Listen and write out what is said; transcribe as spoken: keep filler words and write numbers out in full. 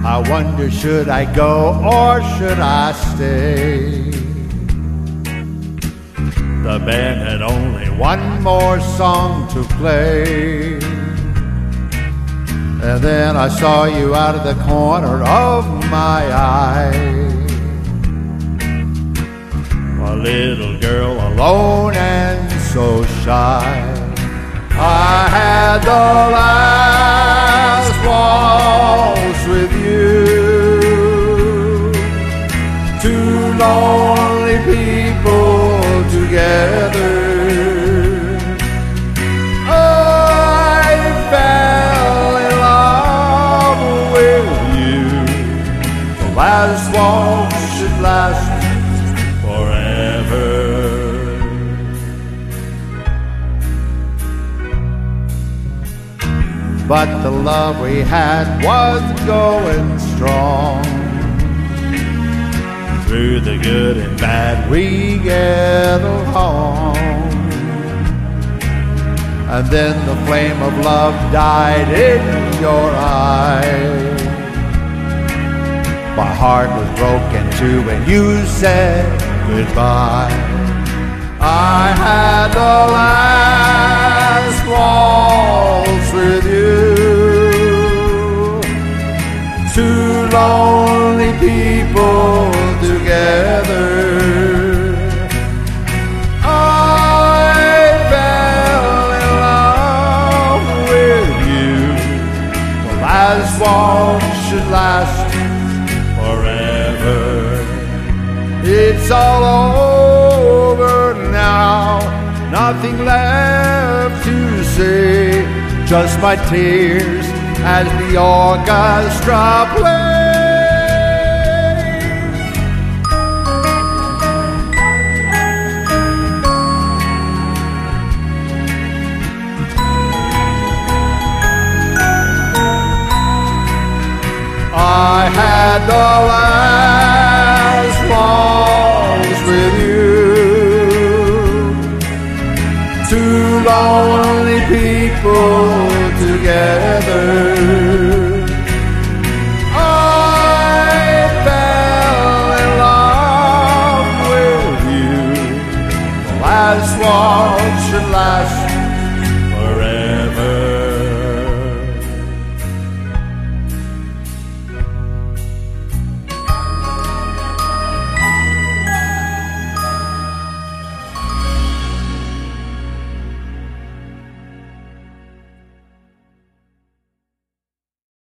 I wonder, should I go or should I stay? The band had only one more song to play, and then I saw you out of the corner of my eye. A little girl alone and so shy. I had the last waltz with you. Two lonely people together. I fell in love with you. The last waltz should last forever. But the love we had was going strong. Through the good and bad we get along. And then the flame of love died in your eyes. My heart was broken too when you said goodbye. I had the last waltz with you. Two lonely people together. I fell in love with you. The last waltz should last forever. It's all over now, nothing left to say, just my tears as the orchestra plays. I had the last waltz with you. Two lonely people together. I fell in love with you. The last waltz should last